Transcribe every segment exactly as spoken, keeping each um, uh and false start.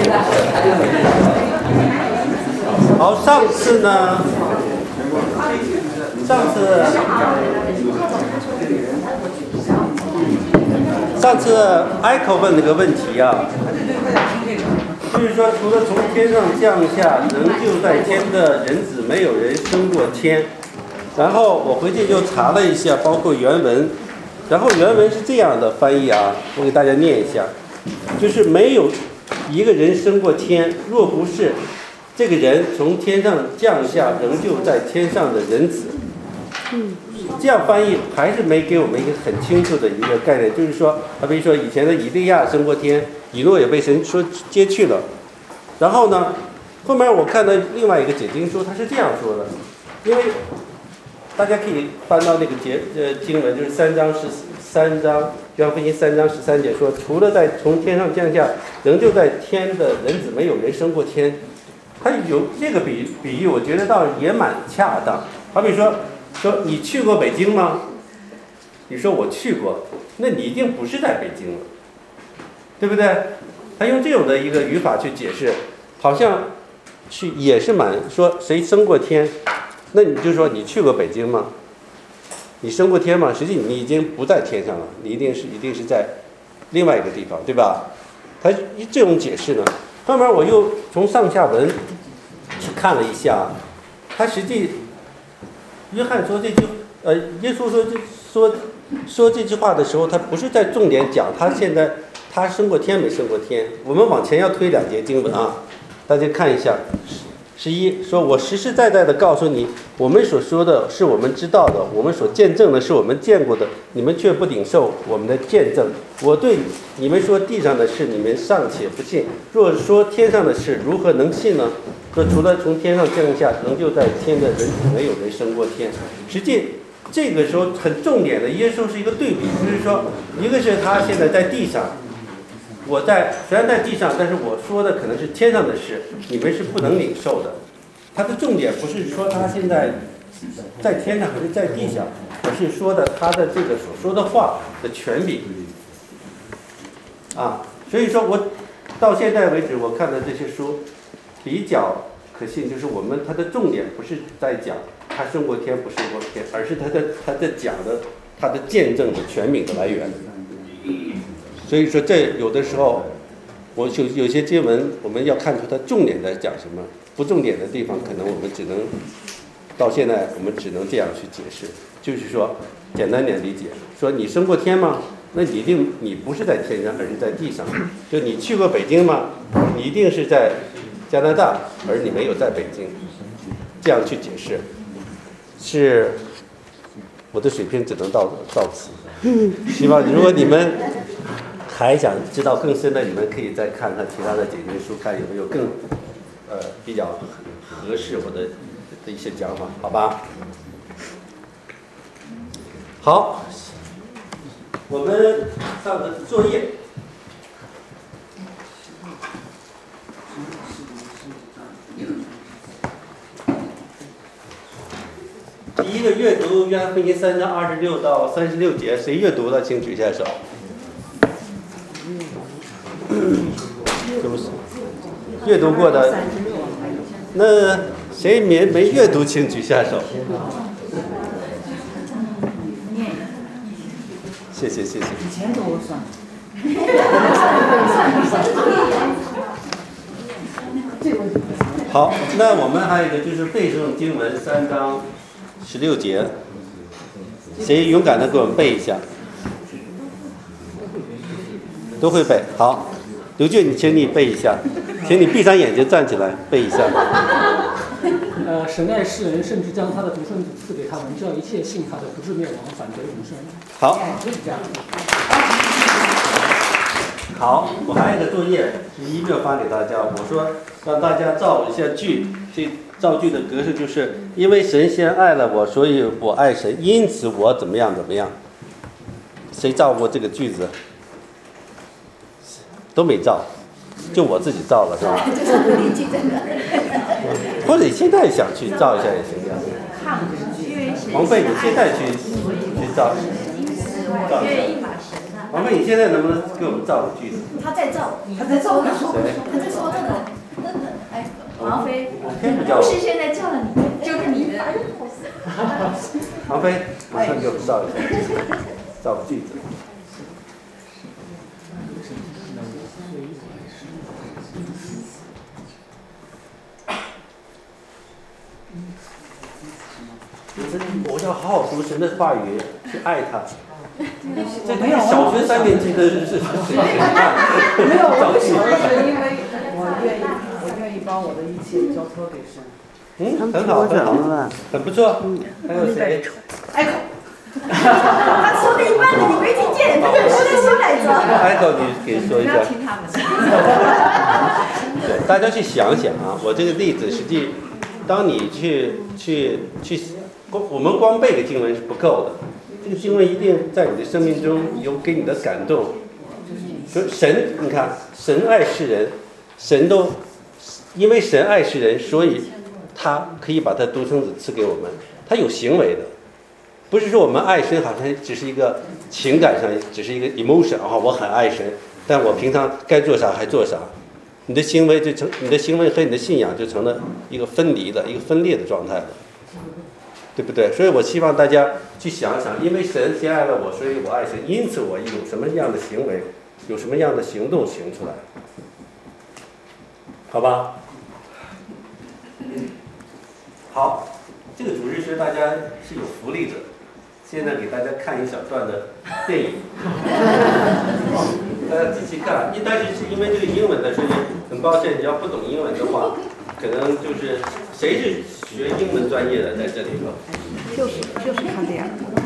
好，上次呢，上次，上次 Echo 问了个问题啊，就是说，除了从天上降下仍旧在天的人子，没有人升过天。然后我回去就查了一下，包括原文，然后原文是这样的翻译啊，我给大家念一下，就是没有一个人升过天，若不是这个人从天上降下，仍旧在天上的人子。嗯，这样翻译还是没给我们一个很清楚的一个概念，就是说，好比说以前的以利亚升过天，以诺也被神说接去了。然后呢，后面我看到另外一个解经书，他是这样说的，因为大家可以翻到那个节呃经文，就是三章十三章，约翰福音三章十三节说，除了在从天上降下，仍旧在天的人子，没有人升过天。他有这个比比喻，我觉得倒也蛮恰当。好比说，说你去过北京吗？你说我去过，那你一定不是在北京了，对不对？他用这种的一个语法去解释，好像去也是蛮说谁升过天。那你就说你去过北京吗？你升过天吗？实际你已经不在天上了，你一定是一定是在另外一个地方，对吧？他这种解释呢，后面我又从上下文去看了一下，他实际约翰说这句，呃，耶稣说这说说这句话的时候，他不是在重点讲他现在他升过天没升过天。我们往前要推两节经文啊，大家看一下。十一说，我实实在在的告诉你，我们所说的是我们知道的，我们所见证的是我们见过的，你们却不领受我们的见证。我对你们说地上的事，你们尚且不信，若说天上的事，如何能信呢？说除了从天上降下，仍旧在天的人子，没有人升过天。实际这个时候很重点的，耶稣是一个对比，就是说，一个是他现在在地上。我在虽然在地上，但是我说的可能是天上的事，你们是不能领受的。它的重点不是说他现在在天上还是在地上，而是说的他的这个所说的话的权柄啊。所以说我到现在为止，我看的这些书比较可信，就是我们它的重点不是在讲他升过天不升过天，而是他在他在讲的他的见证的权柄的来源。所以说，这有的时候，我有有些经文，我们要看出它重点在讲什么，不重点的地方，可能我们只能到现在，我们只能这样去解释。就是说，简单点理解，说你升过天吗？那你一定你不是在天上，而是在地上。就你去过北京吗？你一定是在加拿大，而你没有在北京。这样去解释，是我的水平只能到到此。希望如果你们还想知道更深的，你们可以再看看其他的解经书，看有没有更呃比较合适我的的一些讲法，好吧？好，我们上的作业。第一个阅读约翰福音三章二十六到三十六节，谁阅读了请举下手。是不是阅读过的？那谁没没阅读请举下手。谢谢谢谢。以前都算。好，那我们还有一个就是背诵经文三章十六节，谁勇敢的给我们背一下？都会背。好，刘俊，请你背一下，请你闭上眼睛站起来背一下。 呃，神爱世人，甚至将他的独生子赐给他们，叫一切信他的不至灭亡，反得永生。 好， 就是这样。 好，我还有一个作业是一六发给大家，我说让大家造一下句，这造句的格式就是因为神先爱了我，所以我爱神，因此我怎么样怎么样。谁造过这个句子？都没造，就我自己造了，是吧？或者你现在想去造一下也行呀。王菲，你现在去去造，造一下。王菲，你现在能不能给我们造个句子？ 他在造，他在造呢。 谁？ 他在说这个王菲， 我偏不叫。 不是现在叫了你，就是你的。 王菲，马上给我造一下，造个句子。我要好好读神的话语，去爱他。这对小学三年级的是是谁看？ 没有，我不想是因为我愿意，我愿意把我的一切交托给神。 嗯，很好，很好，很不错。还有谁？ 艾口。 他说了一半了，你没听见，他在说在说来着。 艾口，你给说一下。 不要听他们。 对，大家去想想啊，我这个例子实际，当你去去去，我们光背个经文是不够的。这个经文一定在你的生命中有给你的感动。说神，你看，神爱世人，神都因为神爱世人，所以他可以把他独生子赐给我们。他有行为的，不是说我们爱神好像只是一个情感上，只是一个 emotion 啊、哦，我很爱神，但我平常该做啥还做啥。你的行为就成，你的行为和你的信仰就成了一个分离的、一个分裂的状态了。对不对？所以我希望大家去想想，因为神先爱了我，所以我爱神，因此我有什么样的行为，有什么样的行动行出来，好吧？好，这个主日学大家是有福利的。现在给大家看一小段的电影，大家仔细看。一但是是因为这个英文的，所以很抱歉，你要不懂英文的话，可能就是谁是学英文专业的在这里头？ 就是就是看这样。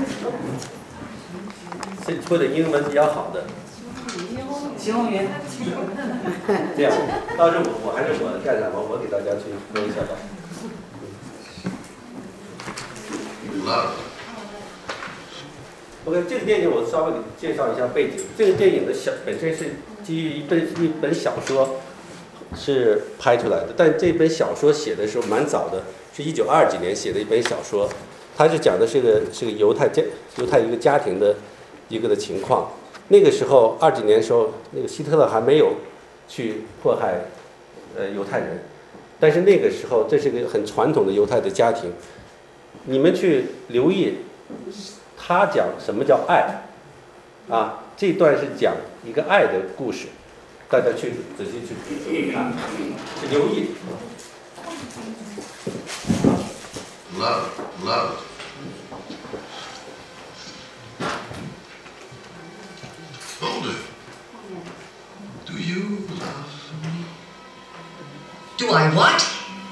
是或者英文比较好的。 形容员。 这样，到时候我我还是我干什么？我给大家去说一下吧。OK， 这个电影我稍微给介绍一下背景。这个电影的小本身是基于一本一本小说是拍出来的，但这本小说写的时候蛮早的，是一九二几年写的一本小说。它是讲的是个是个犹太家犹太一个家庭的一个的情况。那个时候二几年的时候，那个希特勒还没有去迫害呃犹太人，但是那个时候这是个很传统的犹太的家庭。你们去留意。他讲什么叫爱，啊，这段是讲一个爱的故事，大家去仔细去看，去留意。 Love, love. Hold it. Do you love me? Do I what?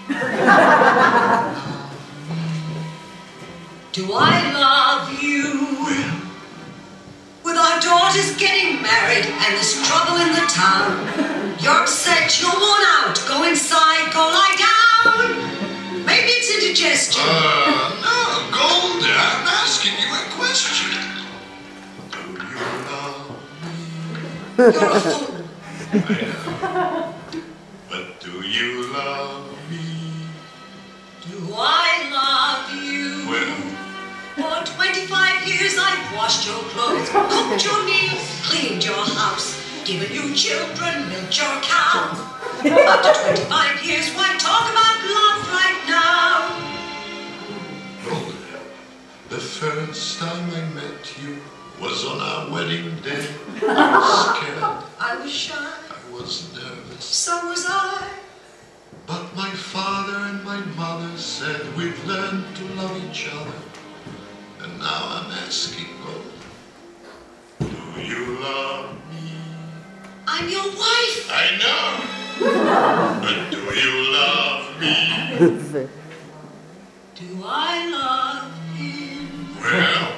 Do I love you? With our daughters getting married and there's trouble in the town, you're upset, you're worn out, go inside, go lie down. Maybe it's indigestion. Uh, no, Gold, I'm asking you a question. Do you love me? You're a fool. I know. But do you love me? Do I love you? Well, for twenty-five years I've washed your clothes, cooked your meals, cleaned your house, given you children, milked your cow. After twenty-five years, why talk about love right now? Gold, the first time I met you was on our wedding day. I was scared. I was shy. I was nervous. So was I. But my father and my mother said we've learned to love each other. And now I'm asking Gold, do you love me? I'm your wife. I know. But do you love me? Do I love him? Well,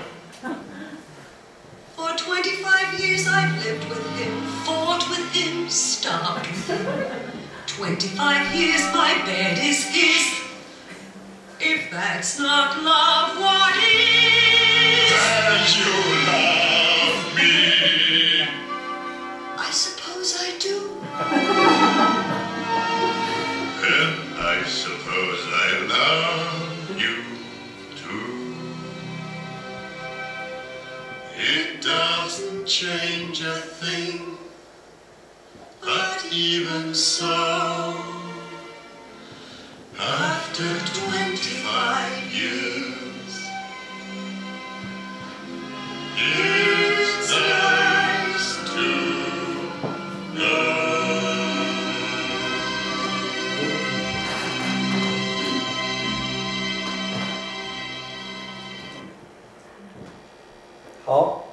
for twenty-five years I've lived with him, fought with him, starved with him. twenty-five years my bed is his. If that's not love, what is? that you love me. I suppose I do. And I suppose I love you too. It doesn't change a thing, but even so, after twenty-five years, it's nice to know. 好，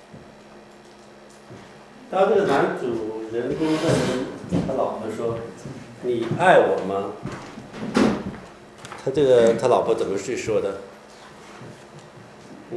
当这个男主人公问他老婆说：“你爱我吗？”他这个他老婆怎么去说的？嗯？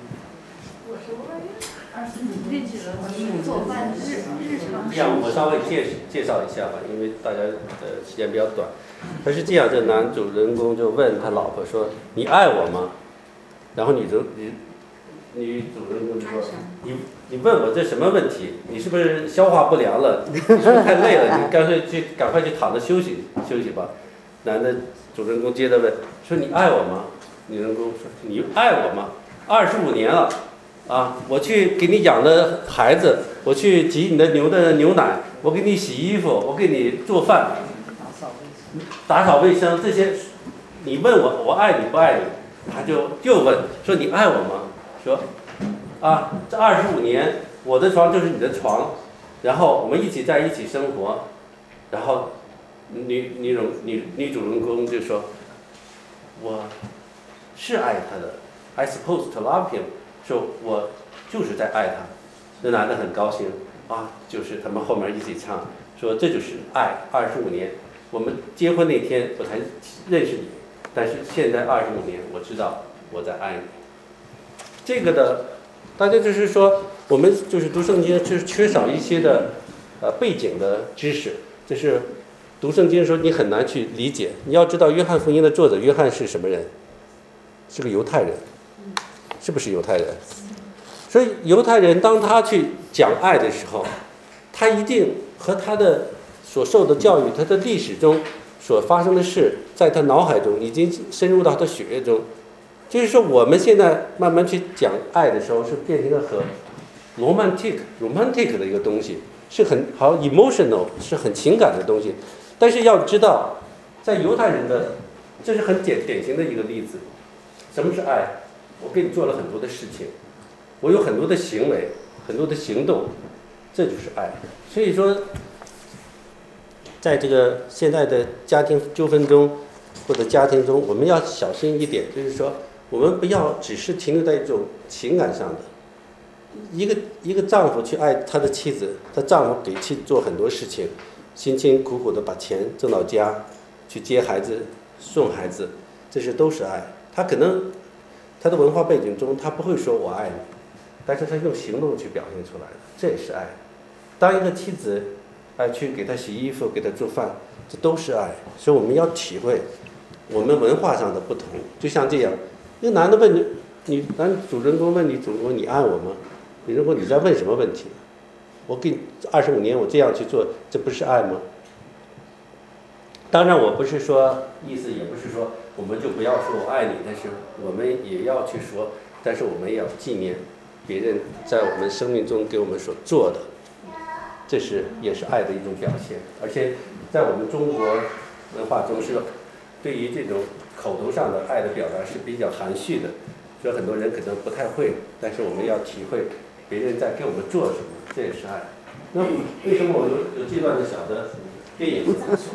做饭日日常这样我稍微介介绍一下吧，因为大家的时间比较短。他是这样，这男主人公就问他老婆说：“你爱我吗？”然后女主女女主人公就说：“你你问我这什么问题？你是不是消化不良了？你是不是太累了？你干脆去赶快去躺着休息休息吧。”男的主人公接着问说：“你爱我吗？”女人公说：“你爱我吗？二十五年了。”啊，我去给你养的孩子，我去挤你的牛的牛奶，我给你洗衣服，我给你做饭，打扫卫生这些，你问我我爱你不爱你，他就又问说你爱我吗？说，啊，这二十五年我的床就是你的床，然后我们一起在一起生活，然后女女主女女主人公就说，我是爱他的 ，I supposed to love him。说我就是在爱他，那男的很高兴啊，就是他们后面一起唱，说这就是爱。二十五年，我们结婚那天我才认识你，但是现在二十五年，我知道我在爱你。这个的，大家就是说，我们就是读圣经，就是缺少一些的呃背景的知识，就是读圣经的时候你很难去理解。你要知道，约翰福音的作者约翰是什么人？是个犹太人。是不是犹太人？所以犹太人当他去讲爱的时候，他一定和他的所受的教育，他的历史中所发生的事，在他脑海中已经深入到他血液中。就是说，我们现在慢慢去讲爱的时候，是变成一个很 romantic romantic 的一个东西，是很好 emotional， 是很情感的东西。但是要知道，在犹太人的，这是很典典型的一个例子。什么是爱？我给你做了很多的事情，我有很多的行为，很多的行动，这就是爱。所以说，在这个现在的家庭纠纷中，或者家庭中，我们要小心一点，就是说，我们不要只是停留在一种情感上的。一个一个丈夫去爱他的妻子，他丈夫给妻子做很多事情，辛辛苦苦的把钱挣到家，去接孩子、送孩子，这些都是爱。他可能。他的文化背景中，他不会说我爱你，但是他用行动去表现出来的，这也是爱。当一个妻子，哎，去给他洗衣服、给他做饭，这都是爱。所以我们要体会我们文化上的不同。就像这样，一个男的问你，你男主人公问你主人公你爱我吗？女人公你在问什么问题？我给你二十五年我这样去做，这不是爱吗？当然，我不是说意思，也不是说我们就不要说我爱你，但是我们也要去说，但是我们也要纪念别人在我们生命中给我们所做的，这是也是爱的一种表现。而且在我们中国文化中是对于这种口头上的爱的表达是比较含蓄的，所以很多人可能不太会，但是我们要体会别人在给我们做什么，这也是爱。那为什么我有有这段的小的电影？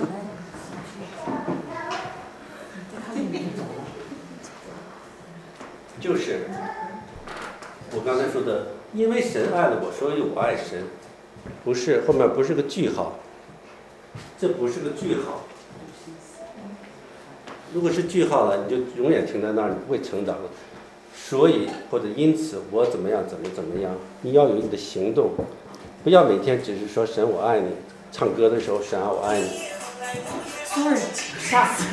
就是我刚才说的，因为神爱了我，所以我爱神，不是后面不是个句号，这不是个句号。如果是句号了，你就永远停在那儿，你不会成长了。所以或者因此，我怎么样，怎么怎么样，你要有你的行动，不要每天只是说神我爱你，唱歌的时候神啊我爱你。 Sorry， 吓死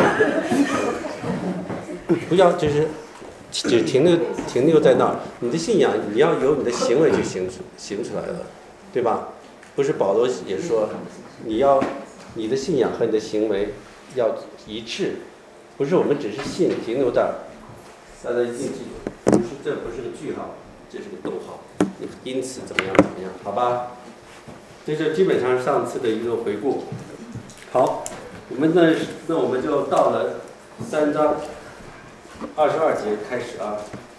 不要就是只停留停留在那儿，你的信仰你要由你的行为去行出行出来的，对吧？不是保罗也说，你要你的信仰和你的行为要一致，不是我们只是信停留在，大家一定记住，不是这不是个句号，这是个逗号，因此怎么样怎么样，好吧？这就基本上上次的一个回顾。好，我们呢，那我们就到了三章二十二节开始啊。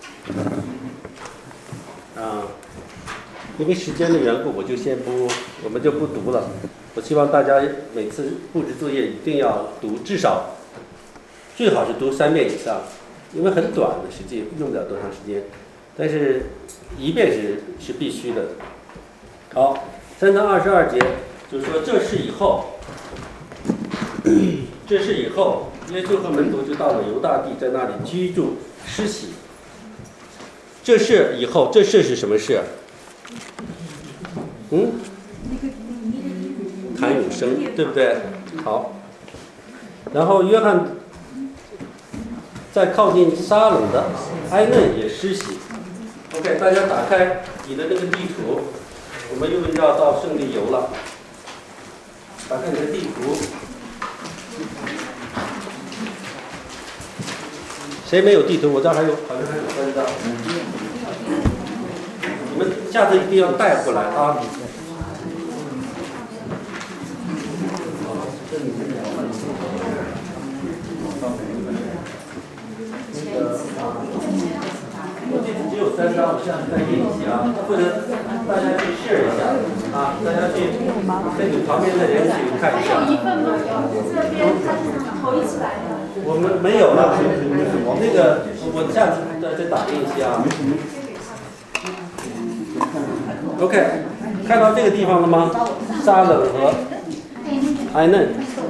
啊，因为时间的缘故，我就先不，我们就不读了。我希望大家每次布置作业一定要读，至少最好是读三遍以上，因为很短的，实际用不了多长时间，但是一遍是是必须的。好，三章二十二节就是说，这是以后，这是以后，耶稣和门徒就到了犹大地，在那里居住施洗。这是以后，这事是什么事？嗯，谈永生，对不对？好，然后约翰在靠近沙冷的埃嫩也施洗。OK， 大家打开你的那个地图，我们又要到圣地游了。打开你的地图，谁没有地图？我这儿还有，好像还有三张。你们下次一定要带过来啊！我这次只有三张，我下次再印一下啊，或者大家去试一下啊，大家去跟你旁边的人去看一下。 有一份吗？这边他是头一起来的。 我们没有了，那个我下次再再打印一下啊。OK， 看到这个地方了吗？沙冷和埃嫩。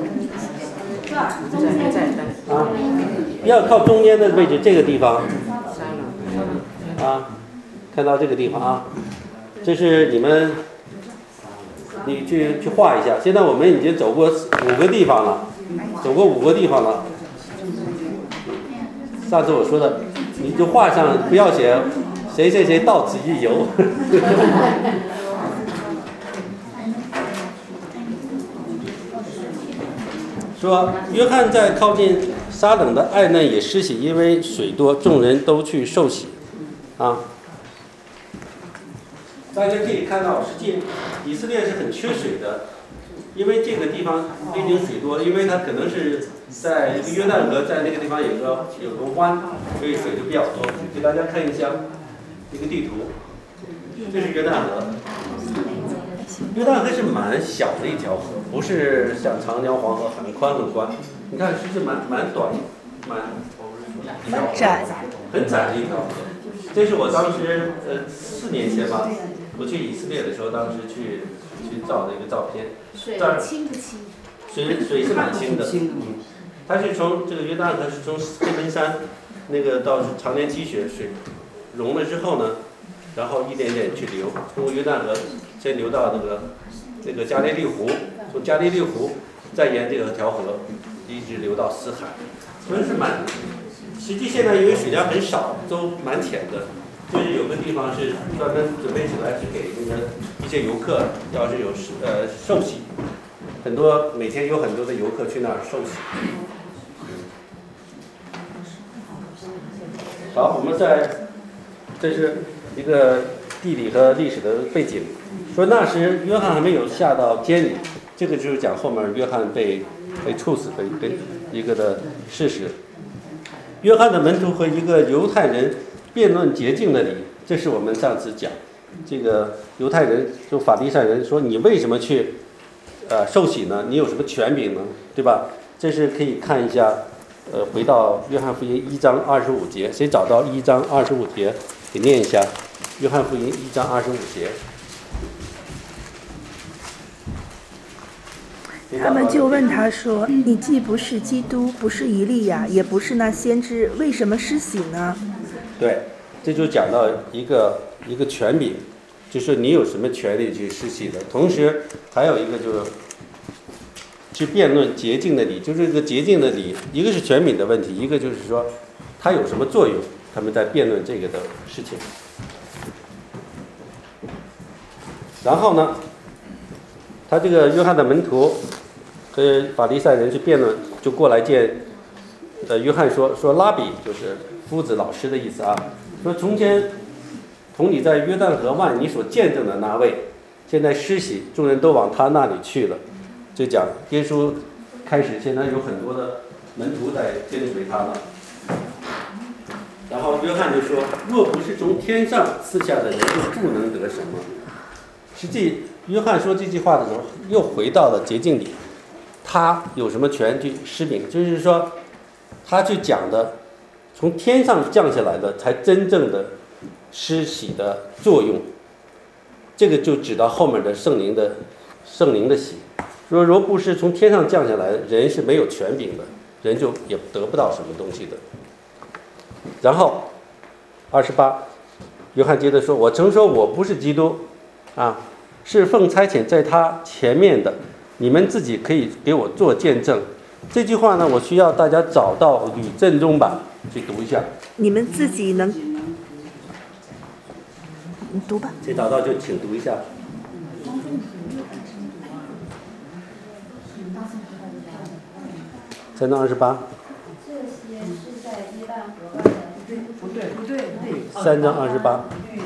啊，要靠中间的位置，这个地方。啊，看到这个地方啊，这是你们，你去去画一下。现在我们已经走过五个地方了，走过五个地方了。上次我说的，你就画上，不要写谁谁谁到此一游。说约翰在靠近沙冷的埃嫩也施洗，因为水多，众人都去受洗。啊，大家可以看到，实际以色列是很缺水的，因为这个地方毕竟水多，因为它可能是在约旦河在那个地方有个有个湾，所以水就比较多。给大家看一下一个地图，这是约旦河。约旦河是蛮小的一条河，不是像长江、黄河很宽很宽。你看，是蛮蛮短，蛮蛮窄， 很窄的一条河。这是我当时呃四年前吧，我去以色列的时候，当时去去照的一个照片。 水清不清？ 水水是蛮清的，嗯，它是从这个约旦河是从黑门山那个到常年积雪，水融了之后呢，然后一点点去流，通过约旦河先流到那个这个加利利湖，从加利利湖再沿这个条河一直流到死海，所以是蛮。实际现在因为水量很少，都蛮浅的，就是有个地方是专门准备起来是给那个一些游客，要是有呃受洗，很多每天有很多的游客去那儿受洗。好，我们再，这是一个地理和历史的背景。说那时约翰还没有下到监里，这个就是讲后面约翰被被处死的一个一个的事实。约翰的门徒和一个犹太人辩论洁净的礼，这是我们上次讲，这个犹太人就法利赛人说你为什么去呃受洗呢？你有什么权柄呢？对吧？这是可以看一下，呃，回到约翰福音一章二十五节，谁找到一章二十五节，给念一下。约翰福音一章二十五节。 他们就问他说：“你既不是基督，不是以利亚，也不是那先知，为什么施洗呢？” 对，这就讲到一个一个权柄，就是你有什么权利去施洗的。同时还有一个就是去辩论洁净的礼，就是这个洁净的礼，一个是权柄的问题，一个就是说它有什么作用，他们在辩论这个的事情。然后呢，他这个约翰的门徒和法利赛人去辩论，就过来见呃约翰说说拉比，就是夫子老师的意思啊，说从前同你在约旦河湾你所见证的那位，现在施洗，众人都往他那里去了。就讲耶稣开始现在有很多的门徒在跟随他了。然后约翰就说：“若不是从天上赐下的人，就不能得什么。”实际，约翰说这句话的时候，又回到了洁净里。他有什么权去施饼？就是说，他去讲的，从天上降下来的，才真正的施洗的作用。这个就指到后面的圣灵的圣灵的洗。说若不是从天上降下来的，人是没有权柄的，人就也得不到什么东西的。然后二十八，约翰接着说：“我曾说我不是基督，啊，是奉差遣在他前面的，你们自己可以给我做见证。”这句话呢，我需要大家找到吕正中版去读一下。 你们自己能，你读吧。 谁找到就请读一下。三章二十八。 这些是在约旦河岸的。 不对不对不对。 三章二十八。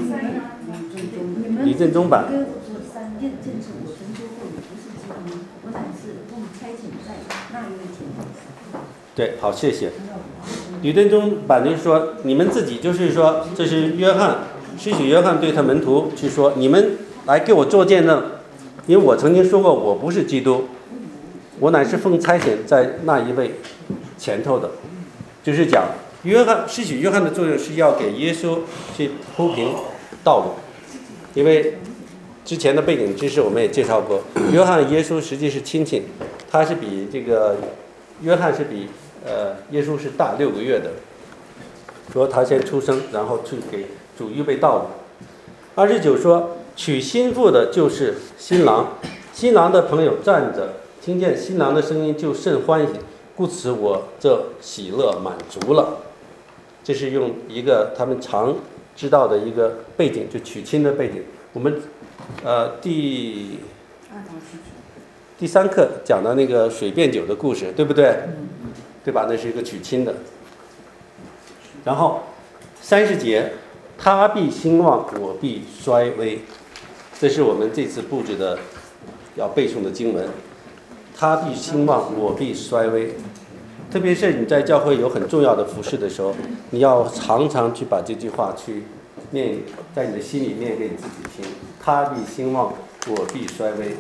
李正中版。 跟我说三验证是我曾说过，你不是基督，我乃是奉差遣在那一位前头。 对，好，谢谢。吕正中版就是说，你们自己就是说，这是约翰，施洗约翰对他门徒去说，你们来给我做见证，因为我曾经说过，我不是基督，我乃是奉差遣在那一位前头的，就是讲约翰施洗约翰的作用是要给耶稣去铺平道路，因为之前的背景知识我们也介绍过，约翰耶稣实际是亲戚，他是比这个约翰是比呃耶稣是大六个月的，说他先出生，然后去给主预备道路。二十九说，娶新妇的就是新郎，新郎的朋友站着，听见新郎的声音就甚欢喜，故此我这喜乐满足了。这是用一个他们常知道的一个背景，就娶亲的背景。我们呃第第三课讲的那个水变酒的故事，对不对？对吧？那是一个娶亲的。然后三十节，他必兴旺，我必衰微。这是我们这次布置的要背诵的经文。他必兴旺，我必衰微。特别是你在教会有很重要的服事的时候，你要常常去把这句话去念，在你的心里念给你自己听。他必兴旺，我必衰微。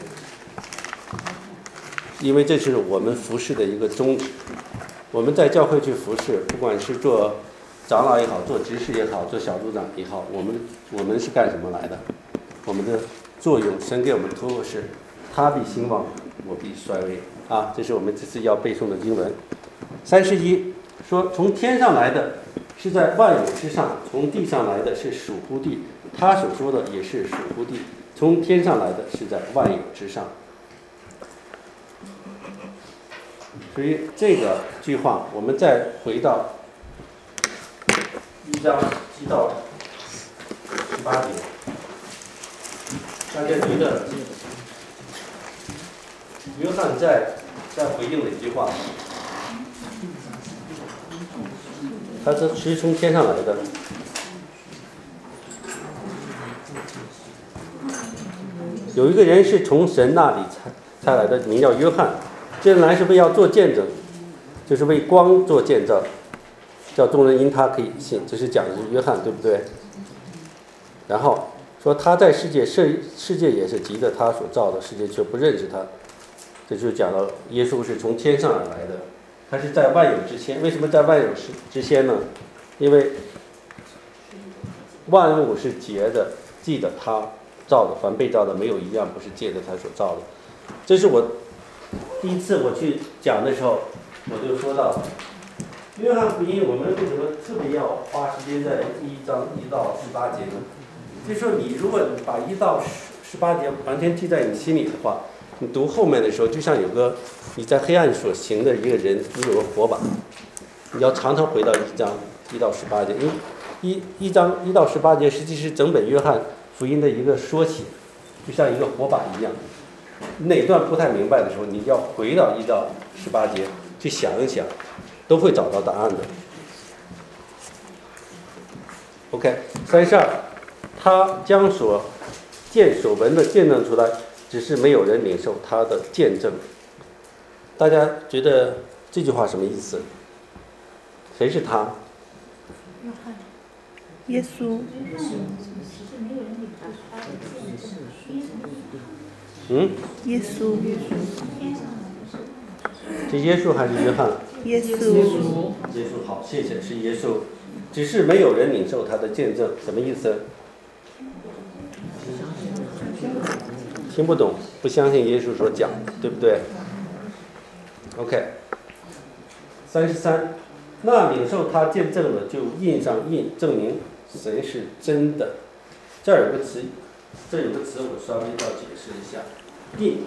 因为这是我们服事的一个宗旨。我们在教会去服事，不管是做长老也好，做执事也好，做小组长也好，我们我们是干什么来的？我们的作用，神给我们托付是，他必兴旺，我必衰微啊！这是我们这次要背诵的经文。三十一说，从天上来的是在万有之上，从地上来的是属乎地。他所说的也是属乎地，从天上来的是在万有之上。所以这个句话，我们再回到一章七到十八节，大家觉得约翰在在回应哪句话？他这是从天上来的。有一个人是从神那里才才来的，名叫约翰。这人来是为要做见证，就是为光做见证，叫众人因他可以信。这是讲的是约翰，对不对？然后说他在世界，世世界也是藉着他所造的，世界却不认识他。这就讲到耶稣是从天上而来的，他是在万有之先。为什么在万有之先呢？因为万物是结的，记得他造的，凡被造的没有一样不是借着他所造的。这是我第一次我去讲的时候，我就说到约翰福音，我们为什么特别要花时间在第一章一到十八节呢？就是说，你如果你把一到十八节完全记在你心里的话，你读后面的时候，就像有个你在黑暗所行的一个人，你有个火把，你要常常回到一章一到十八节，因为一一章一到十八节实际是整本约翰福音的一个缩写，就像一个火把一样。哪段不太明白的时候，你要回到一到十八节去想一想，都会找到答案的。OK， 三十二，他将所见所闻的见证出来，只是没有人领受他的见证。大家觉得这句话什么意思？谁是他？ 耶稣。 嗯？ 耶稣。 是耶稣还是约翰？ 耶稣。 耶稣好，谢谢，是耶稣。只是没有人领受他的见证，什么意思？听不懂，不相信耶稣所讲，对不对 ？OK。三十三，那领受他见证的就印上印，证明神是真的。这儿有个词，这有个词我稍微要解释一下，印。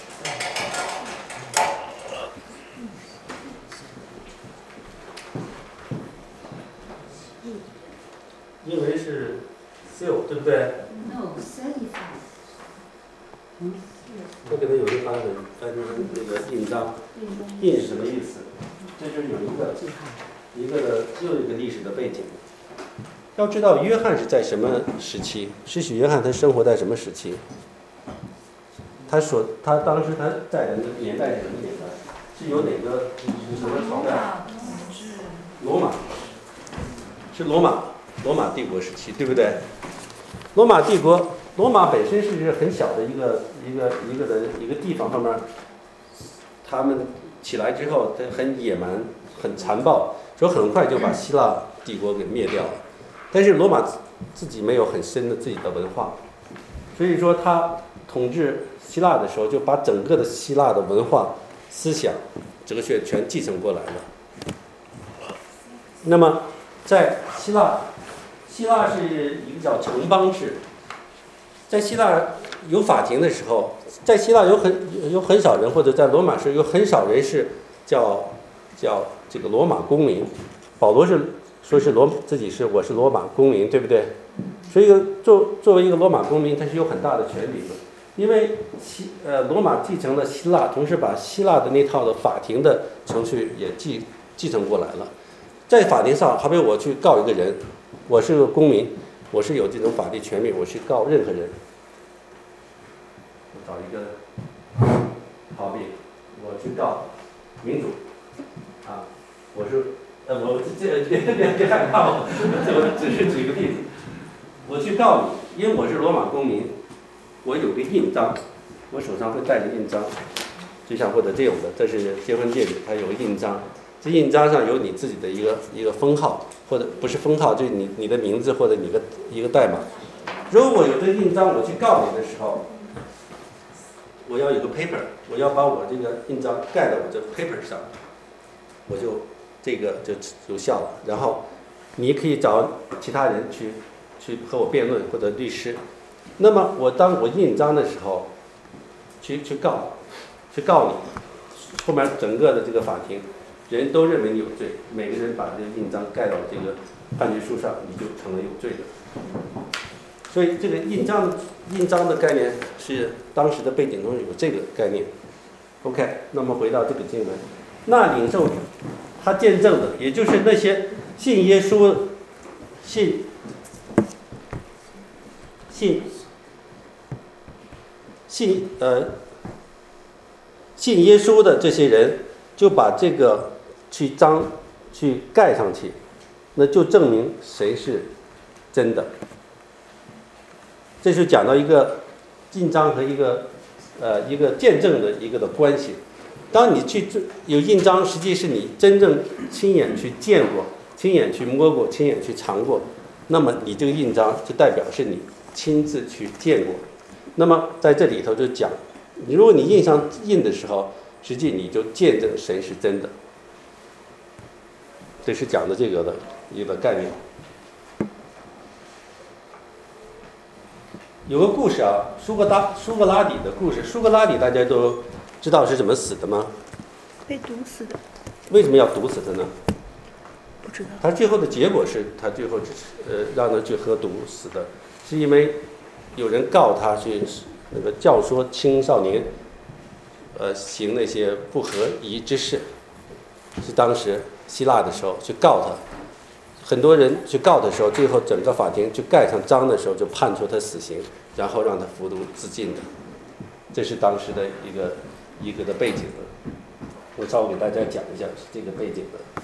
英文是 seal， 对不对 ？No, certify。 嗯，我给它有一个翻译，翻译成这个印章。印是什么意思？这就是有一个一个的又一个历史的背景。要知道约翰是在什么时期？施洗约翰他生活在什么时期？他所他当时他在的年代是什么年代？是有哪个是什么朝代？罗马。是罗马。罗马帝国时期，对不对？罗马帝国，罗马本身是很小的一个一个一个的一个地方，上面他们起来之后，他很野蛮，很残暴，所以很快就把希腊帝国给灭掉了。但是罗马自己没有很深的自己的文化，所以说他统治希腊的时候，就把整个的希腊的文化、思想、哲学全继承过来了。那么在希腊。希腊是一个叫城邦制，在希腊有法庭的时候，在希腊有很有很少人，或者在罗马时有很少人是叫叫这个罗马公民。保罗是说是罗自己是我是罗马公民，对不对？所以作作为一个罗马公民，他是有很大的权利的，因为希呃罗马继承了希腊，同时把希腊的那套的法庭的程序也继继承过来了。在法庭上，好比我去告一个人。我是个公民，我是有这种法律权利，我去告任何人。我找一个，好比我去告民主，啊，我是，呃，我这别别别害怕我，我只是举个例子，我去告你，因为我是罗马公民，我有个印章，我手上会带着印章，就像或者这种的，这是结婚戒指，它有个印章。这印章上有你自己的一个一个封号，或者不是封号，就是你你的名字或者你的一个代码。如果有这个印章，我去告你的时候，我要有个 paper， 我要把我这个印章盖到我这 paper 上，我就这个就有效了。然后你可以找其他人去去和我辩论或者律师。那么我当我印章的时候，去去告去告你，后面整个的这个法庭。人都认为你有罪，每个人把这个印章盖到这个判决书上，你就成了有罪的。所以这个印章印章的概念是当时的背景中有这个概念。OK， 那么回到这个经文，那领受他见证的，也就是那些信耶稣、信信信呃信耶稣的这些人，就把这个。去章去盖上去，那就证明谁是真的。这就讲到一个印章和一个呃一个见证的一个的关系。当你去有印章，实际是你真正亲眼去见过、亲眼去摸过、亲眼去尝过，那么你这个印章就代表是你亲自去见过。那么在这里头就讲，如果你印上印的时候，实际你就见证神是真的。这是讲的这个的一个概念。有个故事啊，苏格拉苏格拉底的故事。苏格拉底大家都知道是怎么死的吗？ 被毒死的。 为什么要毒死他呢？ 不知道。 他最后的结果是他最后呃让他去喝毒死的，是因为有人告他去那个教唆青少年，呃行那些不合宜之事，是当时。希腊的时候去告他，很多人去告的时候，最后整个法庭去盖上章的时候，就判处他死刑，然后让他服毒自尽的。这是当时的一个一个的背景。 我稍微给大家讲一下这个背景的。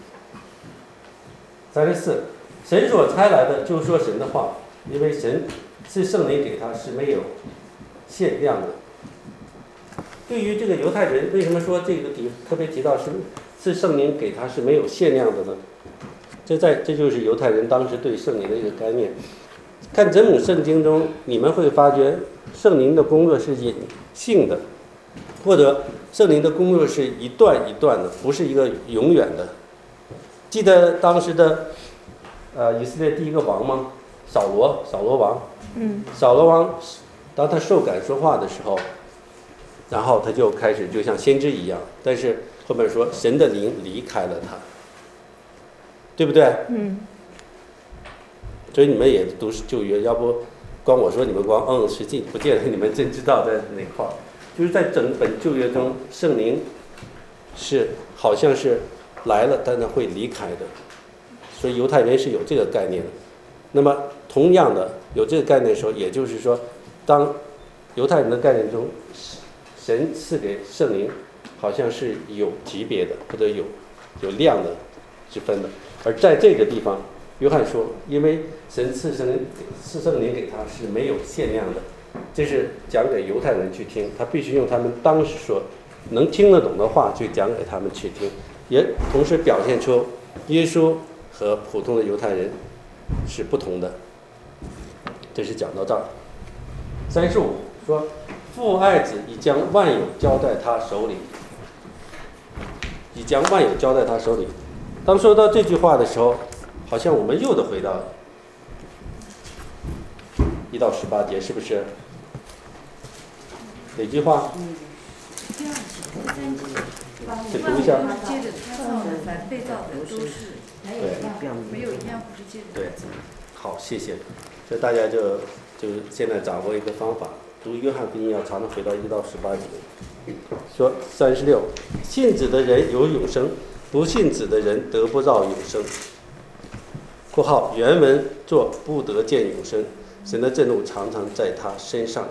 三十四，神所差来的就说神的话，因为神是圣灵给他是没有限量的。对于这个犹太人，为什么说这个提特别提到是是圣灵给他是没有限量的呢？这在这就是犹太人当时对圣灵的一个概念。看整本圣经中，你们会发觉圣灵的工作是隐性的，或者圣灵的工作是一段一段的，不是一个永远的。记得当时的呃以色列第一个王吗？扫罗，扫罗王。 嗯。 扫罗王当他受感说话的时候，然后他就开始就像先知一样，但是后面说神的灵离开了他，对不对？ 嗯。 所以你们也读旧约，要不光我说你们光嗯，实际不见得你们真知道在哪块儿。就是在整本旧约中，圣灵是好像是来了，但是会离开的。所以犹太人是有这个概念的。那么同样的有这个概念的时候，也就是说，当犹太人的概念中，神赐给圣灵好像是有级别的，或者有有量的之分的。而在这个地方，约翰说，因为神赐圣灵赐圣灵给他是没有限量的，这是讲给犹太人去听，他必须用他们当时说能听得懂的话去讲给他们去听，也同时表现出耶稣和普通的犹太人是不同的。这是讲到这儿。三十五说，父爱子已将万有交在他手里，已将万有交在他手里。当说到这句话的时候，好像我们又得回到一到十八节，是不是？哪句话？ 第二节、第三节， 再读一下。 接着他造的，凡被造的都是， 对， 没有一样不是接着。 对，好，谢谢。所以大家就就现在掌握一个方法，读约翰福音要常常回到一到十八节。说三十六，信子的人有永生，不信子的人得不到永生。括号原文作不得见永生，神的震怒常常在他身上。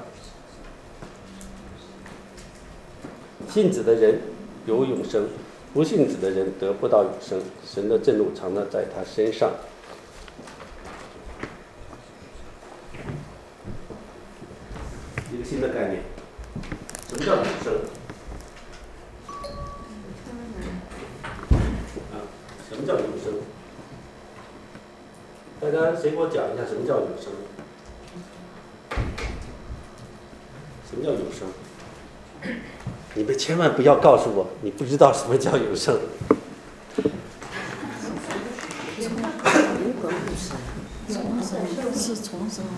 信子的人有永生，不信子的人得不到永生，神的震怒常常在他身上。一个新的概念，什么叫永生？啊，什么叫永生？大家谁给我讲一下什么叫永生？什么叫永生？你们千万不要告诉我你不知道什么叫永生。 重生是重生。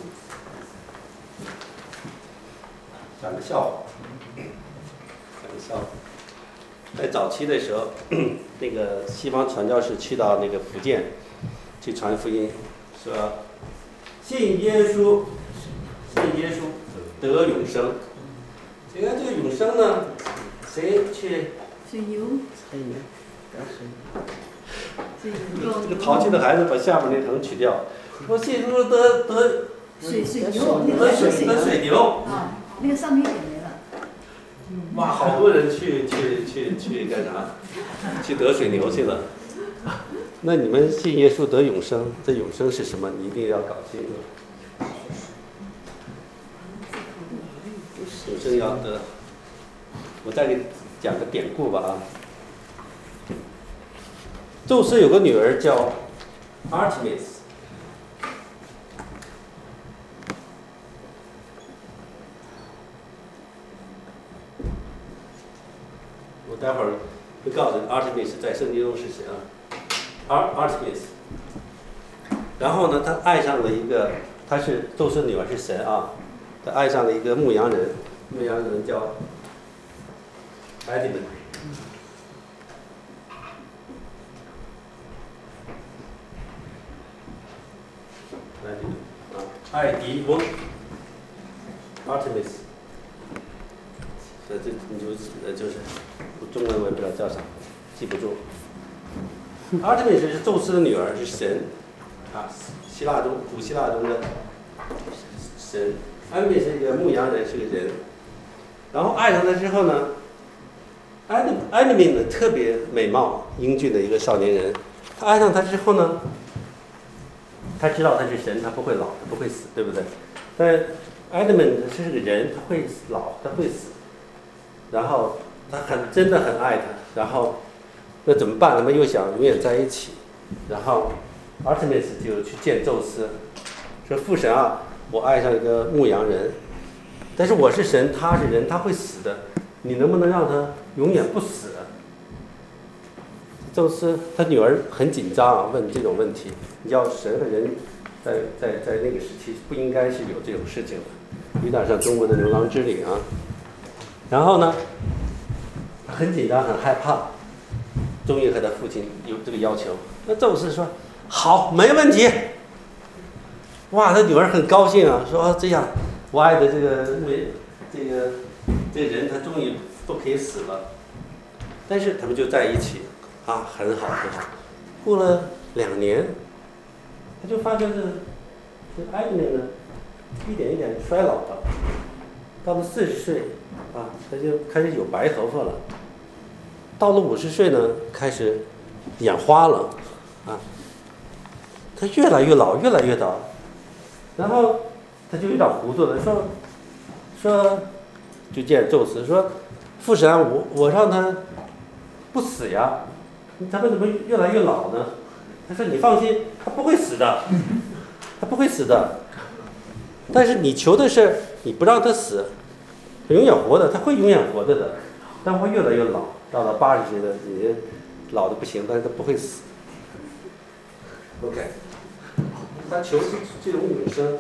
讲个笑话，讲个笑话。在早期的时候，那个西方传教士去到那个福建去传福音，说信耶稣，信耶稣得永生。这个这个永生呢，谁去？ 水牛。 水牛，得水。 这个淘气的孩子把下面那横去掉，说信耶稣得得水水牛， 得水得水牛。 啊，那个上面点没了。 哇，好多人去去去去干啥？去得水牛去了。那你们信耶稣得永生，这永生是什么？你一定要搞清楚。永生要得，我再给你讲个典故吧啊。宙斯有个女儿叫 Artemis， 我待会儿会告诉你 Artemis 在圣经中是谁啊 ？Artemis。然后呢，他爱上了一个，他是宙斯女儿是神啊，他爱上了一个牧羊人，牧羊人叫 Edmund。啊，艾迪翁 ，Artemis， 这这你就呃就是中文我也不知道叫啥，记不住。Artemis 是宙斯的女儿，是神，啊，希腊中古希腊中的神。Artemis 是一个牧羊人，是个人。然后爱上他之后呢， 艾德艾德敏呢特别美貌英俊的一个少年人，他爱上他之后呢，他知道他是神，他不会老，他不会死，对不对？但艾德敏是个人，他会老，他会死，然后他很真的很爱他，然后那怎么办？他们又想永远在一起，然后 Artemis 就去见宙斯，说父神啊，我爱上一个牧羊人，但是我是神，他是人，他会死的，你能不能让他永远不死？宙斯他女儿很紧张啊，问这种问题。你要神和人在在在那个时期不应该是有这种事情的，有点像中国的牛郎织女啊。然后呢，很紧张很害怕，终于和他父亲有这个要求。那宙斯说好，没问题。哇，他女儿很高兴啊，说这样我爱的这个这个这个人他终于不可以死了。但是他们就在一起啊，很好很好。过了两年，他就发现这这艾德敏呢，一点一点衰老了。到了四十岁啊，他就开始有白头发了。到了五十岁呢，开始眼花了啊。他越来越老，越来越老。然后他就有点糊涂了，说说就见宙斯说，父神啊，我我让他不死呀，他为什么越来越老呢？他说你放心，他不会死的，他不会死的。但是你求的是你不让他死，他永远活的，他会永远活着的，但会越来越老，到了八十岁的已经老的不行，但是他不会死。OK， 他求是这种永生。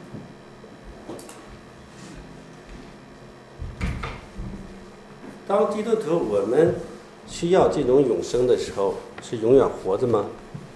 当基督徒我们需要这种永生的时候，是永远活着吗？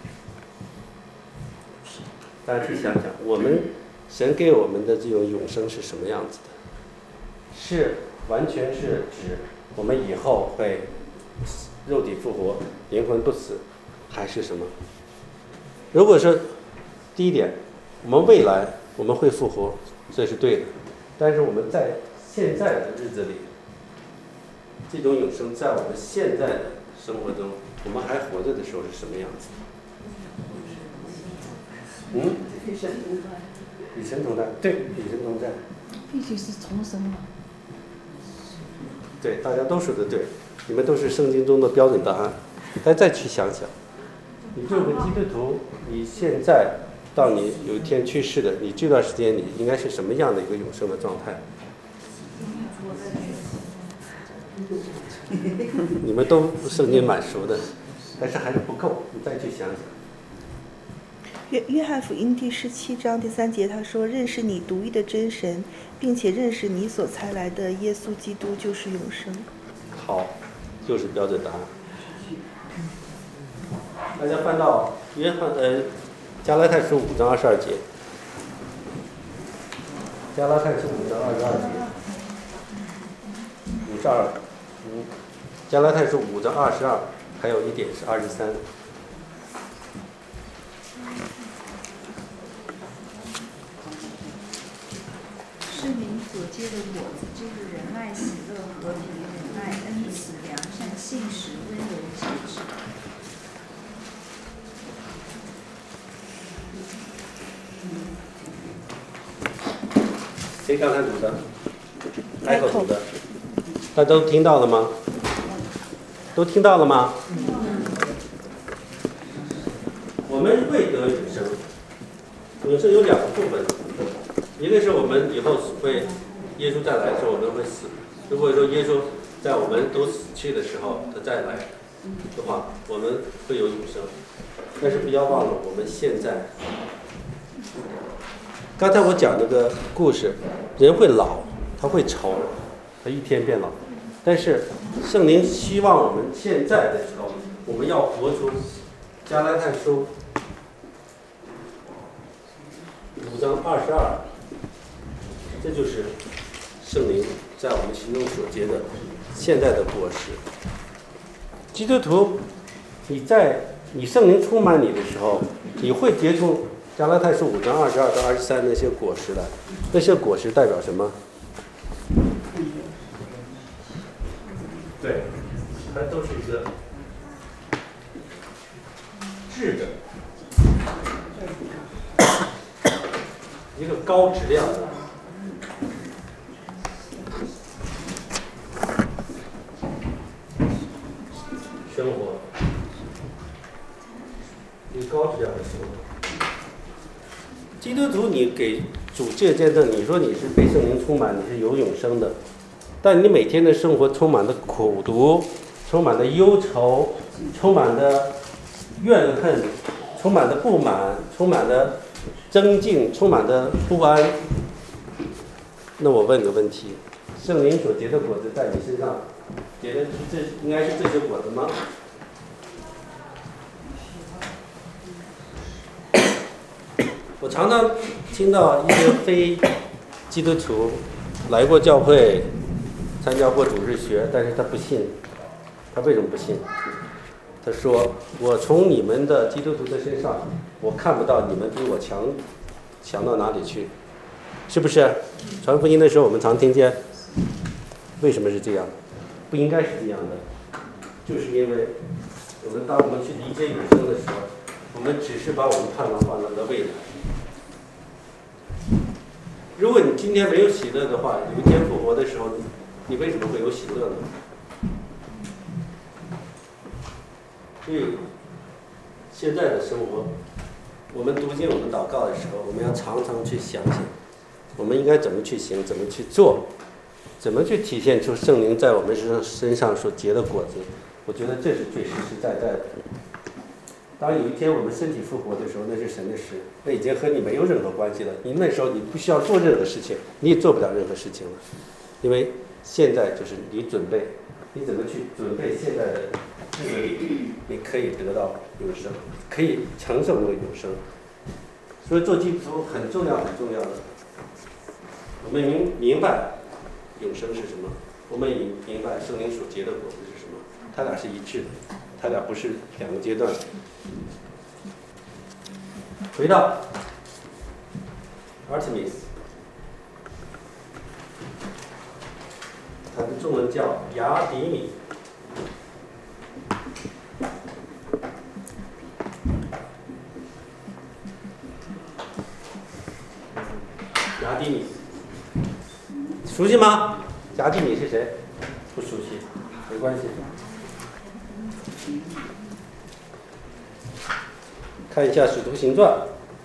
大家去想想，我们神给我们的这种永生是什么样子的？是完全是指我们以后会肉体复活，灵魂不死，还是什么？如果说第一点，我们未来我们会复活，这是对的，但是我们在现在的日子里，这种永生在我们现在的生活中，我们还活着的时候是什么样子？嗯，与神同在。与神同在，对，与神同在。 必须是重生嘛？ 对，大家都说的对，你们都是圣经中的标准答案。大家再去想想，你做个基督徒，你现在到你有一天去世的，你这段时间你应该是什么样的一个永生的状态？你们都圣经蛮熟的，但是还是不够，你再去想想。 约约翰福音第十七章第三节，他说：“认识你独一的真神，并且认识你所差来的耶稣基督，就是永生。” 好，就是标准答案。大家翻到约翰呃加拉太书五章二十二节，加拉太书五章二十二节，五十二，五，加拉太书五章二十二，还有一点是二十三。 是您所结的果子，就是仁爱、喜乐、和平、忍耐、恩慈、良善、信实、温柔、节制。 谁刚才读的？开口读的。大家都听到了吗？都听到了吗？我们会得永生，永生有两个部分，一个是我们以后会，耶稣再来的时候我们会死。如果说耶稣在我们都死去的时候他再来的话，我们会有永生。但是不要忘了我们现在。刚才我讲那个故事，人会老，他会丑，他一天变老。但是圣灵希望我们现在的时候，我们要活出加拉太书五章二十二，这就是圣灵在我们心中所结的现在的果实。基督徒，你在你圣灵充满你的时候，你会结出加拉太书五章二十二到二十三那些果实来。那些果实代表什么？对， 个质的，一个高质量的生活，一个高质量的生活。基督徒，你给主借见证，你说你是被圣灵充满，你是有永生的，但你每天的生活充满了苦毒，充满了忧愁，充满了怨恨，充满了不满，充满了争竞，充满了不安。那我问个问题，圣灵所结的果子在你身上结的是这应该是这些果子吗？我常常听到一些非基督徒来过教会，参加过主日学，但是他不信。他为什么不信？他说：“我从你们的基督徒的身上，我看不到你们比我强，强到哪里去，是不是？”传福音的时候，我们常听见，为什么是这样？不应该是这样的，就是因为我们当我们去理解永生的时候，我们只是把我们盼望放在了未来。如果你今天没有喜乐的话，有一天复活的时候，你为什么会有喜乐呢？所以现在的生活，我们读经、我们祷告的时候，我们要常常去想想，我们应该怎么去行，怎么去做，怎么去体现出圣灵在我们身上身上所结的果子。我觉得这是最实实在在的。当有一天我们身体复活的时候，那是神的事，那已经和你没有任何关系了。你那时候你不需要做任何事情，你也做不了任何事情了，因为现在就是你准备，你怎么去准备现在的日子里，你可以得到永生，可以承受那个永生。所以做基督徒很重要，很重要的。我们明明白永生是什么，我们也明白圣灵所结的果子是什么，它俩是一致的，它俩不是两个阶段。回到 Artemis， 它的中文叫雅迪米。雅迪米，熟悉吗？雅迪米是谁？不熟悉，没关系。看一下《使徒行传》。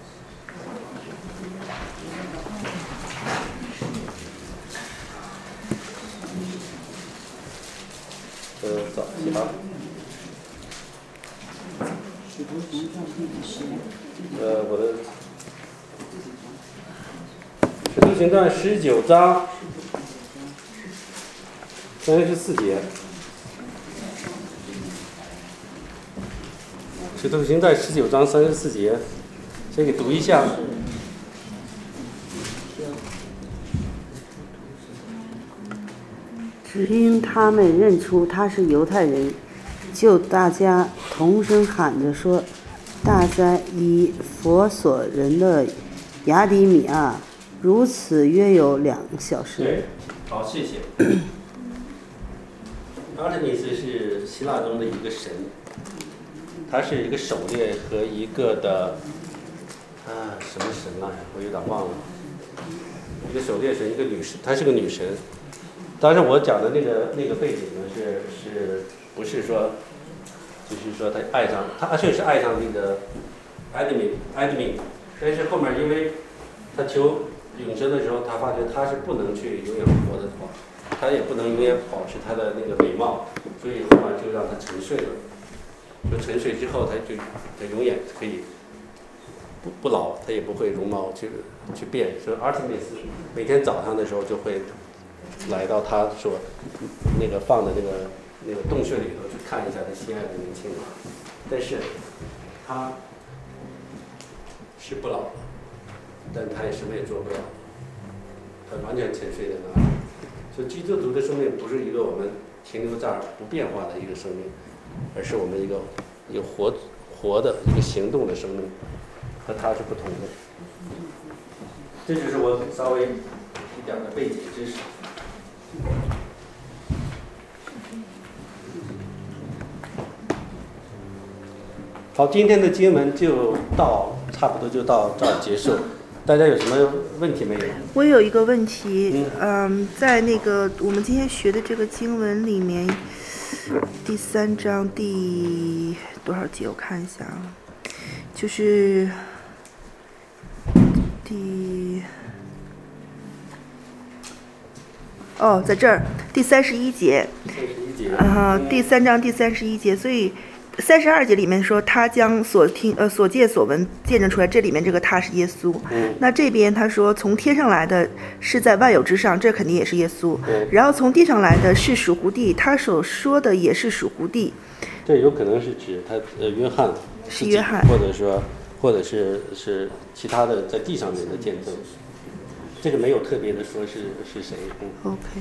呃，早期吧。 使徒行传第十。 呃，我的《使徒行传》十九章三十四节。使徒行传十九章三十四节，先给读一下。 只因他们认出他是犹太人，就大家同声喊着说：“大哉以弗所人的雅迪米啊！”如此约有两小时。 对，好，谢谢。阿特米斯是希腊中的一个神。他是一个狩猎和一个的啊什么神啊？我有点忘了。一个狩猎神，一个女神，她是个女神。当然，我讲的那个那个背景呢，是是不是说，就是说他爱上他确实爱上那个艾德米艾德米，但是后面因为他求永生的时候，他发觉他是不能去永远活的话，他也不能永远保持他的那个美貌，所以后面就让他沉睡了。就沉睡之后，他就他永远可以不不老，他也不会容貌去去变。所以阿特米斯每天早上的时候就会来到他所那个放的那个那个洞穴里头去看一下他心爱的年轻人，但是他是不老的，但他也什么也做不了，他完全沉睡在那里。所以基督徒的生命不是一个我们停留这儿不变化的一个生命。而是我们一个一个活活的一个行动的生命，和它是不同的。这就是我稍微一点的背景知识。 好，今天的经文就到差不多就到这儿结束。大家有什么问题没有？ 我有一个问题， 嗯， 嗯，在那个我们今天学的这个经文里面，第三章第多少节？我看一下啊，就是第哦，在这儿第三十一节， 三十一节， 啊、呃，第三章第三十一节，所以。三十二节里面说，他将所听呃所见所闻见证出来，这里面这个他是耶稣。 嗯， 那这边他说从天上来的是在万有之上，这肯定也是耶稣。 嗯， 然后从地上来的是属乎地，他所说的也是属乎地。 这有可能是指他呃约翰是约翰， 或者说或者是是其他的在地上面的见证。这个没有特别的说是是谁。 嗯 OK。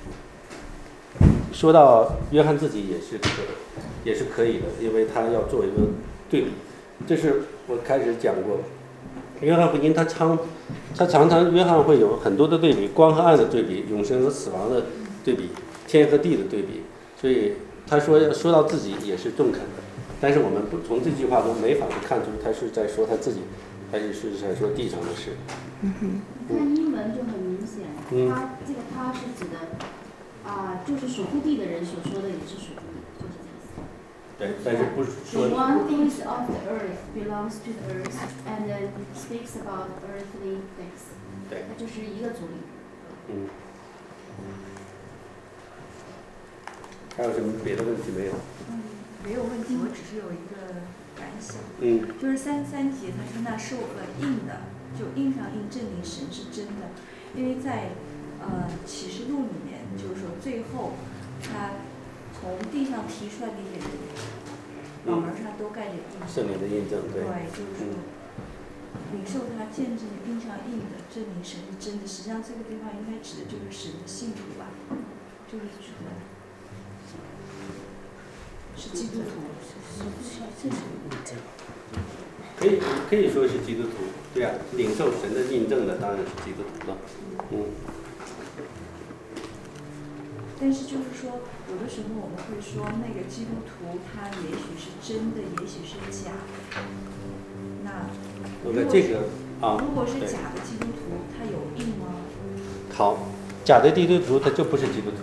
说到约翰自己也是可也是可以的，因为他要做一个对比。这是我开始讲过，约翰福音他常他常常约翰会有很多的对比，光和暗的对比，永生和死亡的对比，天和地的对比。所以他说说到自己也是中肯的，但是我们不从这句话中没法去看出他是在说他自己，还是是在说地上的事。 嗯哼。 看英文就很明显， 嗯、 他这个他是指的。啊，就是属乎地的人所说的也是属乎地，就是这意思。 对，但是不是说。 The one things of the earth belongs to the earth, and then speaks about earthly things。 对。 它就是一个主语。 嗯。还有什么别的问题没有？ 嗯，没有问题，我只是有一个感想。 嗯。 就是三三节，他说那受了印的，就印上印证明神是真的，因为在呃启示录里面。就是说，最后他从地上提出来的一些人，脑门上都盖着印， 圣灵的印证，对。 对，就是说，领受他见证的印上印的，证明神是真的。实际上，这个地方应该指的就是神的信徒吧，就是指的是基督徒， 可以可以说是基督徒，对啊，领受神的印证的当然是基督徒了，嗯。 但是就是说，有的时候我们会说，那个基督徒他也许是真的，也许是假的。那如果这个啊， 如果是假的基督徒，他有印吗？ 好，假的基督徒他就不是基督徒。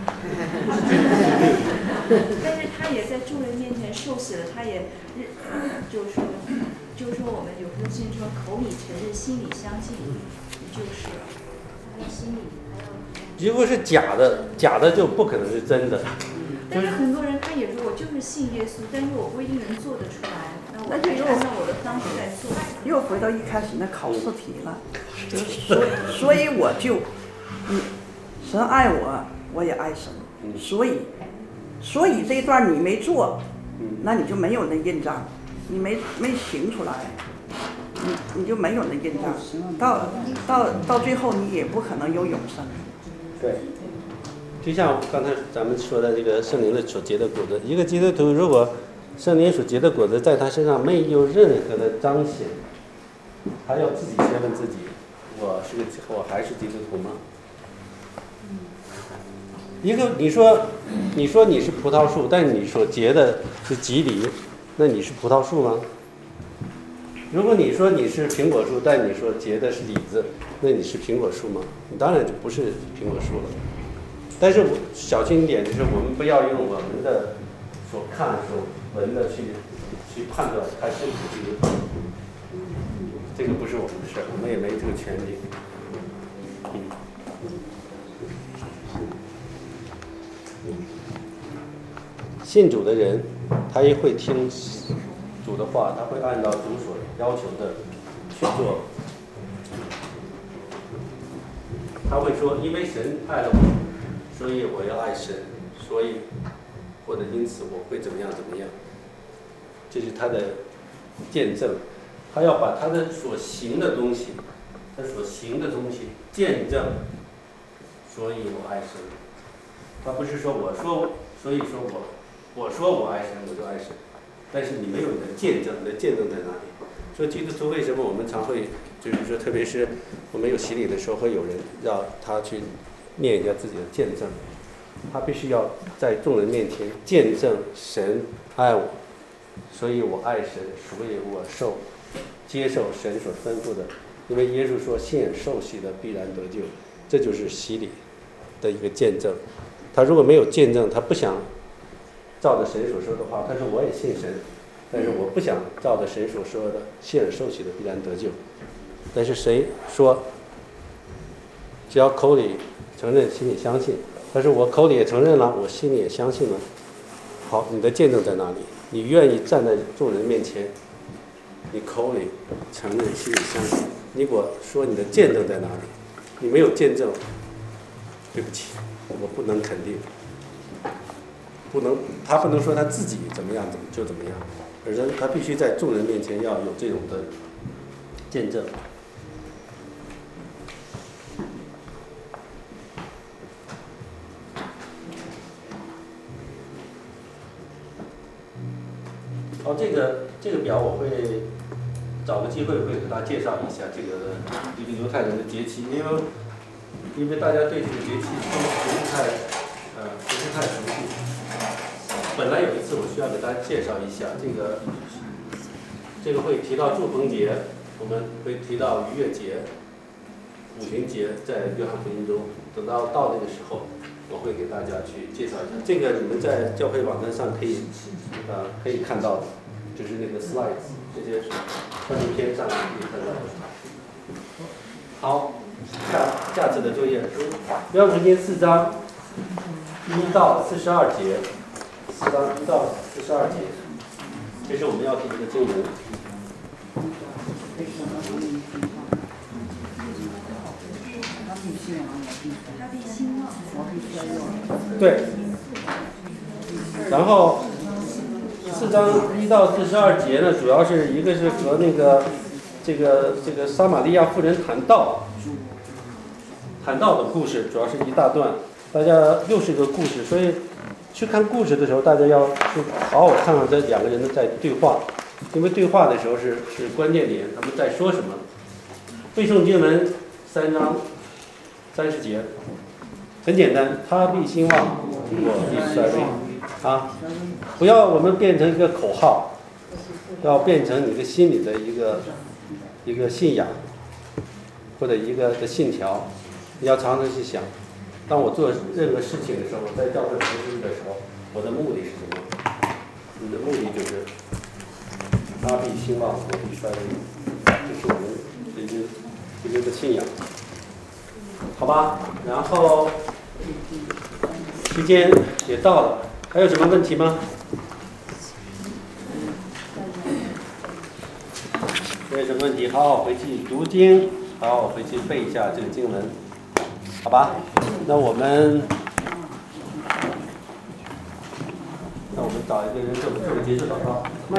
但是他也在众人面前受洗了，他也就是说，就是说我们有个信说，口里承认，心里相信，就是还有心里还有。 如果是假的，假的就不可能是真的。 但是很多人他也说我就是信耶稣，但是我不一定能做得出来，那我就按照我的方式在做。 又回到一开始那考试题了，就是所以所以我就，嗯，神爱我，我也爱神，所以所以这一段你没做，那你就没有那印章，你没没行出来。你你就没有那印章，到到到最后你也不可能有永生。 对，就像刚才咱们说的这个圣灵的所结的果子，一个基督徒如果圣灵所结的果子在他身上没有任何的彰显，他要自己先问自己：我是个我还是基督徒吗？一个你说你说你是葡萄树，但是你所结的是棘藜，那你是葡萄树吗？如果你说你是苹果树，但你说结的是李子，那你是苹果树吗？你当然就不是苹果树了。但是小心一点，就是我们不要用我们的所看、所闻的去去判断它是不是基督徒。这个不是我们的事儿，我们也没这个权利。嗯。信主的人，他也会听主的话，他会按照主所要求的去做。他会说，因为神爱了我，所以我要爱神，所以或者因此我会怎么样怎么样。这是他的见证，他要把他的所行的东西，他所行的东西见证，所以我爱神。他不是说我说，所以说我我说我爱神，我就爱神。但是你没有你的见证，你的见证在哪里？说基督徒为什么我们常会，就是说，特别是我们有洗礼的时候，会有人让他去念一下自己的见证，他必须要在众人面前见证神爱我， 所以我爱神，所以我受接受神所吩咐的。因为耶稣说信受洗的必然得救，这就是洗礼的一个见证。他如果没有见证，他不想照着神所说的话，他说我也信神，但是我不想照着神所说的信而受洗的必然得救。但是谁说只要口里承认，心里相信？他说我口里也承认了，我心里也相信了。好，你的见证在哪里？你愿意站在众人面前，你口里承认，心里相信。你给我说你的见证在哪里？你没有见证，对不起，我不能肯定。不能，他不能说他自己怎么样怎么就怎么样，而是他必须在众人面前要有这种的见证。好，这个这个表我会找个机会会给大家介绍一下这个一个犹太人的节气，因为因为大家对这个节气都不是太呃不是太熟悉。本来有一次我需要给大家介绍一下这个这个会提到祝棚节，我们会提到逾越节、五旬节，在约翰福音中，等到到那个时候，我会给大家去介绍一下。这个你们在教会网站上可以呃可以看到的。就是那个 slides 这些幻灯片上可以看到。好，下下次的作业，约翰福音四章一到四十二节，四章一到四十二节，这是我们要读的经文。对，然后。四章一到四十二节呢，主要是一个是和那个这个这个撒玛利亚妇人谈道，谈道的故事，主要是一大段。大家又是一个故事，所以去看故事的时候，大家要去好好看看这两个人的在对话，因为对话的时候是是关键点，他们在说什么。背诵经文三章三十节，很简单，他必兴旺，我必衰微。啊，不要我们变成一个口号，要变成你的心里的一个一个信仰，或者一个的信条。你要常常去想，当我做任何事情的时候，我在教会服侍的时候，我的目的是什么？你的目的就是他必兴旺，我必衰微，这是我们的一个一个信仰，好吧？然后时间也到了。还有什么问题吗？没有什么问题，好好回去读经，好好回去背一下这个经文，好吧？那我们，那我们找一个人做做个结束祷告。